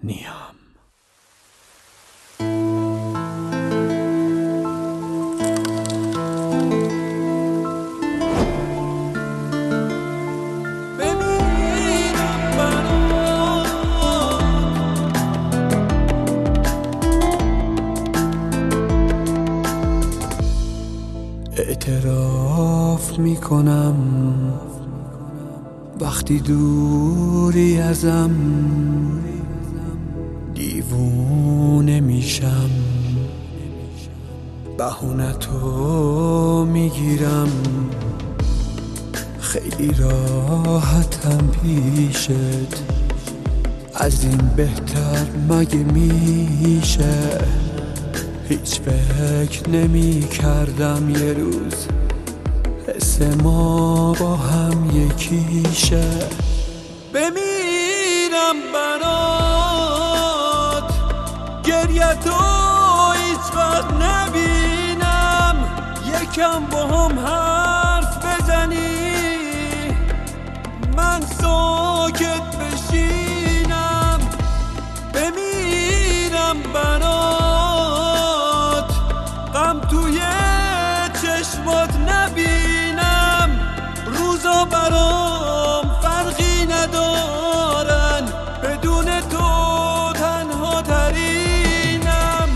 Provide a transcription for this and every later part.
نیم. اعتراف میکنم وقتی دوری ازم دیوونه میشم، بهونتو میگیرم، خیلی راحتم پیشت، از این بهتر مگه میشه؟ هیچ فکر نمی کردم یه روز حس ما با هم یکیشه. بمیرم برات، گریتو هیچ وقت نبینم، یکم با هم حرف بزنی من ساکت بشینم. بمیرم برات، غم توی چشمات نبینم، روزا برام فرقی ندارن، بدون تو تنها ترینم.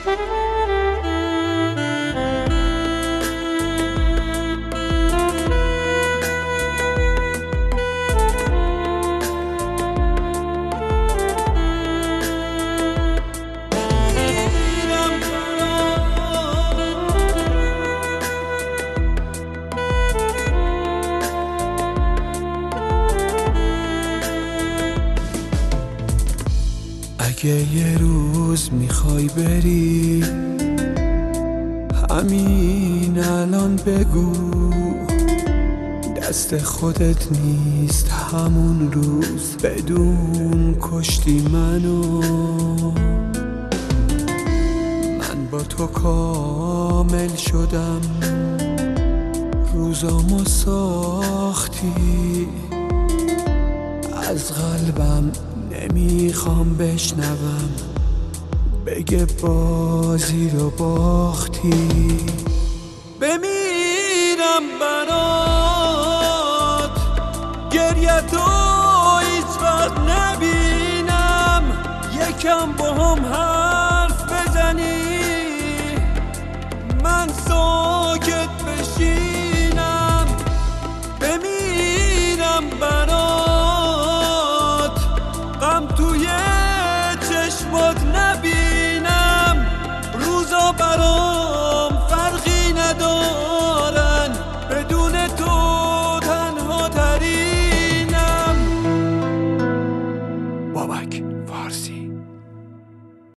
اگه یه روز میخوای بری همین الان بگو، دست خودت نیست همون روز بدون کشتی منو. من با تو کامل شدم، روزامو ساختی، از قلبم نمیخوام بشنوم بگه بازی رو باختی. بمیرم برات، گریتو هیچ وقت نبینم، یکم با هم حرف بزنی من